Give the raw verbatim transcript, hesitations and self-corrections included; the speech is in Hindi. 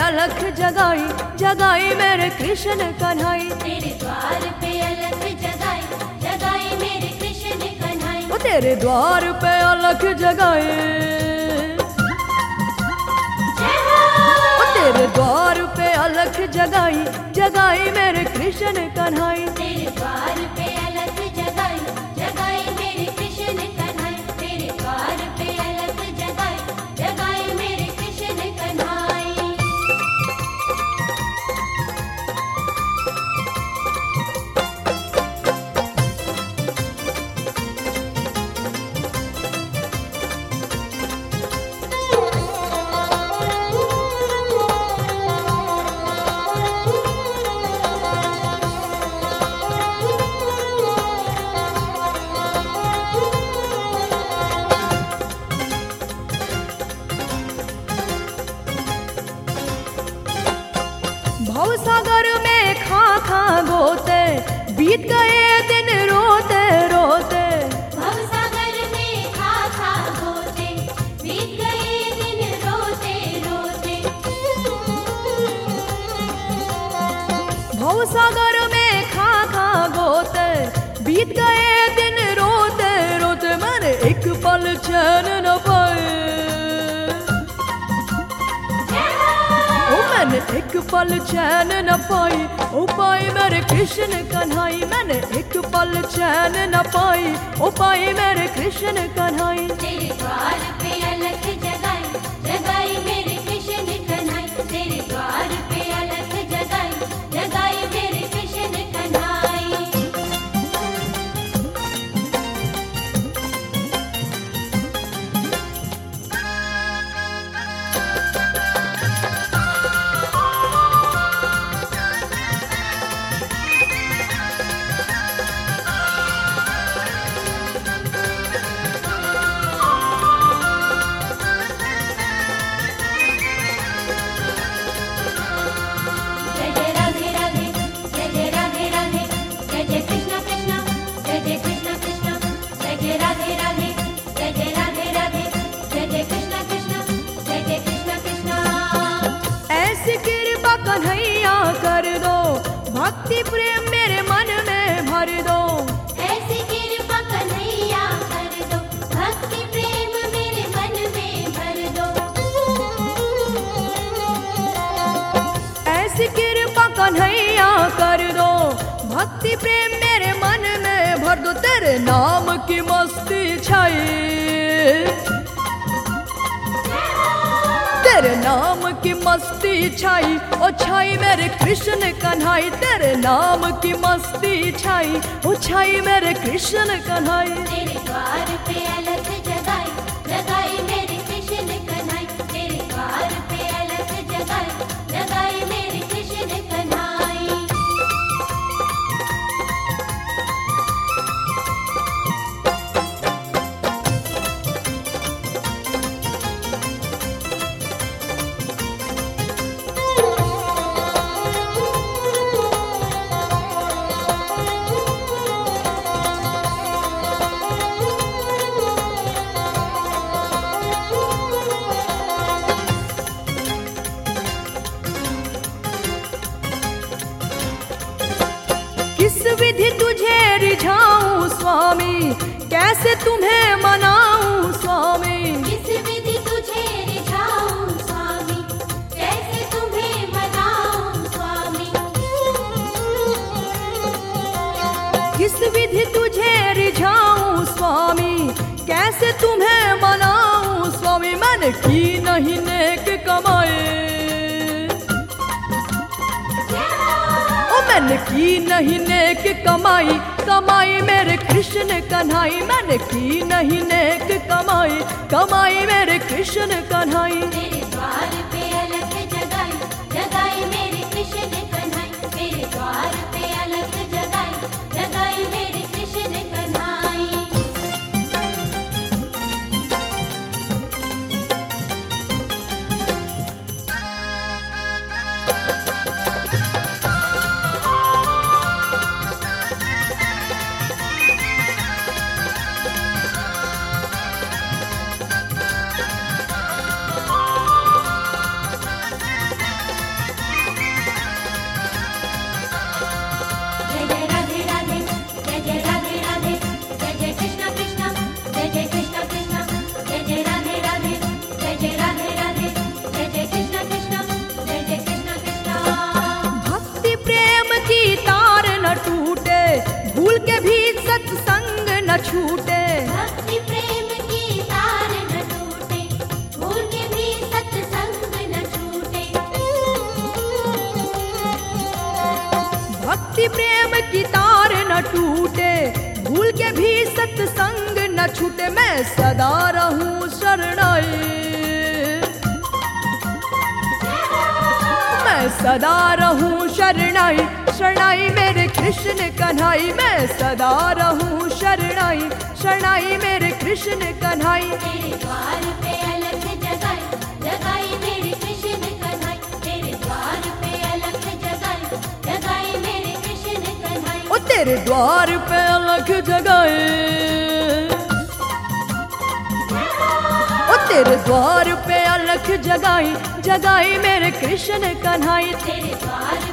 अलख जगाई जगाई मेरे कृष्ण कन्हाई। तेरे द्वार पे अलख जगाई जगाई मेरे कृष्ण कन्हाई। ओ तेरे द्वार पे अलख जगाई, ओ तेरे द्वार पे अलख जगाई जगाई मेरे कृष्ण कन्हाई। तेरे द्वार पे अलख जगाई जगाई मेरे कृष्ण कन्हाई। तेरे द्वार पे अलख जगाई जगाई मेरे कृष्ण कन्हाई। भवसागर में खा खा गोते बीत गए दिन रोते रोते। भवसागर में खा खा गोते बीत गए दिन रोते रोते। भवसागर में खा खा गोते बीत गए दिन रोते रोते। मैंने एक पल चैन न पाए, ओ मैंने एक पल चैन न पाई, ओ पाई मेरे कृष्ण कन्हाई। मैंने एक पल चैन न पाई, ओ पाई मेरे कृष्ण कन्हाई। तेरे द्वार पे अलख जगाई जगाई मेरे कृष्ण कन्हाई। तेरे द्वार पे अलख जगाई जगाई मेरे कृष्ण कन्हाई। जय जय राधे राधे जय जय राधे राधे जय जय कृष्ण कृष्ण जय जय कृष्ण कृष्ण जय जय राधे राधे जय जय राधे राधे जय जय कृष्ण कृष्ण जय जय कृष्ण कृष्ण। ऐसी कृपा कन्हैया कर दो, भक्ति प्रेम मेरे मन में भर दो। ऐसी कृपा कन्हैया कर दो, भक्ति प्रेम मेरे मन में भर दो। ऐसी कृपा कन्हैया कर दो, भक्ति प्रेम मेरे मन में भर दो। तेरे नाम की मस्ती छाई, तेरे नाम की मस्ती छाई, ओ छाई मेरे कृष्ण कन्हाई। तेरे नाम की मस्ती छाई, ओ छाई मेरे कृष्ण कन्हाई। तेरे द्वार पे अलख जगाई जगाई मेरे कृष्ण कन्हाई। तेरे द्वार पे अलख जगाई जगाई मेरे कृष्ण कन्हाई। किस विधि तुझे रिझाऊं स्वामी, कैसे तुम्हें मनाऊं स्वामी। किस विधि तुझे रिझाऊं स्वामी, कैसे तुम्हें मनाऊं स्वामी। किस विधि तुझे रिझाऊं स्वामी, कैसे तुम्हें मनाऊं स्वामी। मैंने की नहीं नेक कमाए, ओ मैंने की नहीं नेक कमाई कमाई मेरे कृष्ण कन्हाई। मैंने की नहीं नेक कमाई कमाई मेरे कृष्ण कन्हाई। तेरे द्वार पे अलख जगाई जगाई मेरे कृष्ण कन्हाई। तेरे द्वार पे अलख जगाई जगाई मेरे कृष्ण कन्हाई। भक्ति प्रेम की तार न टूटे, भूल के भी सत्संग न छूटे, मैं सदा रहूं शरणाई, मैं सदा रहूं शरणाई, शरणाई मेरे कृष्ण कन्हाई, मैं सदा रहूं शरणाई, शरणाई मेरे कृष्ण कन्हाई। तेरे द्वार पे अलख जगाई, जगाई मेरे कृष्ण कन्हाई, तेरे द्वार पे अलख जगाई, जगाई मेरे कृष्ण कन्हाई। ओ तेरे द्वार पे अलख जगाए, ओ तेरे द्वार पे अलख जगाई, जगाई मेरे कृष्ण कन्हाई। तेरे द्वार